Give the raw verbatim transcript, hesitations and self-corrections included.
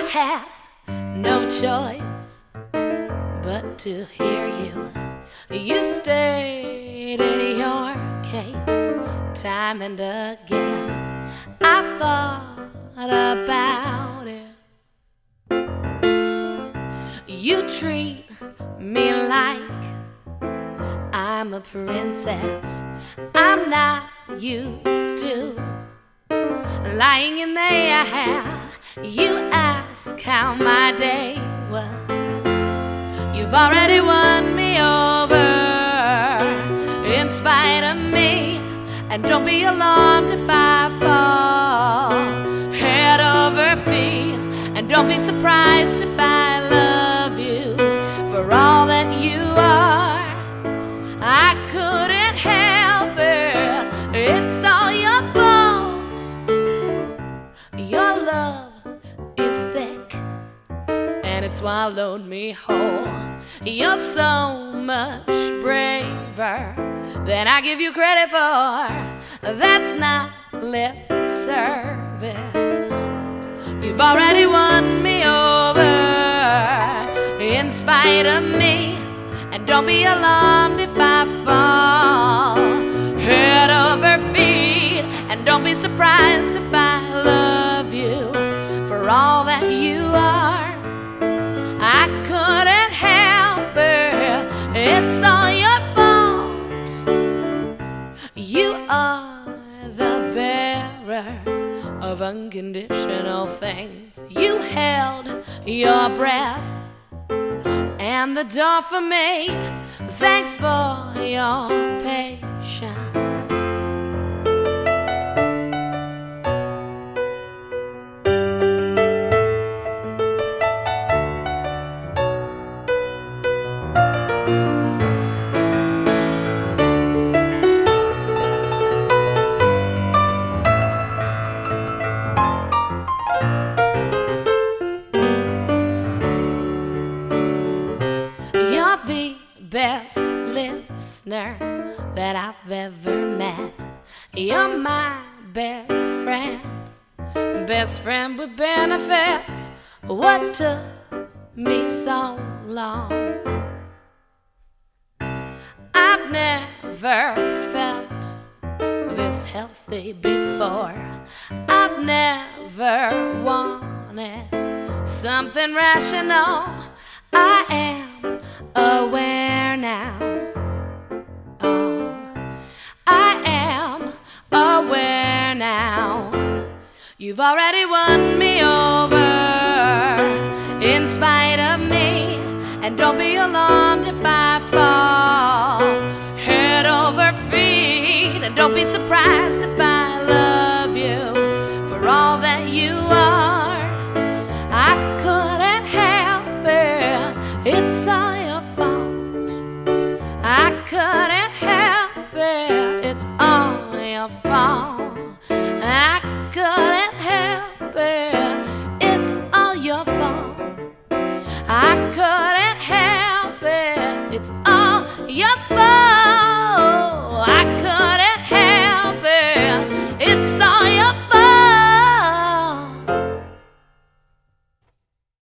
had no choice but to hear you. You stated your case time and again. I thought about it. You treat me like I'm a princess. I'm not used to lying in there. You ask how my day was. You've already won me over in spite of me. And don't be alarmed if I fall head over feet. And don't be surprised if I love you for all that you are. I couldn't help it. It's all your fault. Your love is thick and it swallowed me whole. You're so much braver than I give you credit for. That's not lip service. You've already won me over in spite of me. And don't be alarmed if I fall head over feet. And don't be surprised if I love you for all that you are. I couldn't help it. It's all your fault. You are the bearer of unconditional things. You held your breath and the door for me. Thanks for your patience. The best listener that I've ever met. You're my best friend, best friend with benefits. What took me so long? I've never felt this healthy before. I've never wanted something rational. I am aware now. Oh, I am aware now. You've already won me over in spite of me. And don't be alarmed if I fall head over feet. And don't be surprised if I love you for all that you are. I couldn't help it. It's all your fault. I couldn't help it. It's all your fault. I couldn't help it. It's all your fault. I couldn't help it. It's all your fault.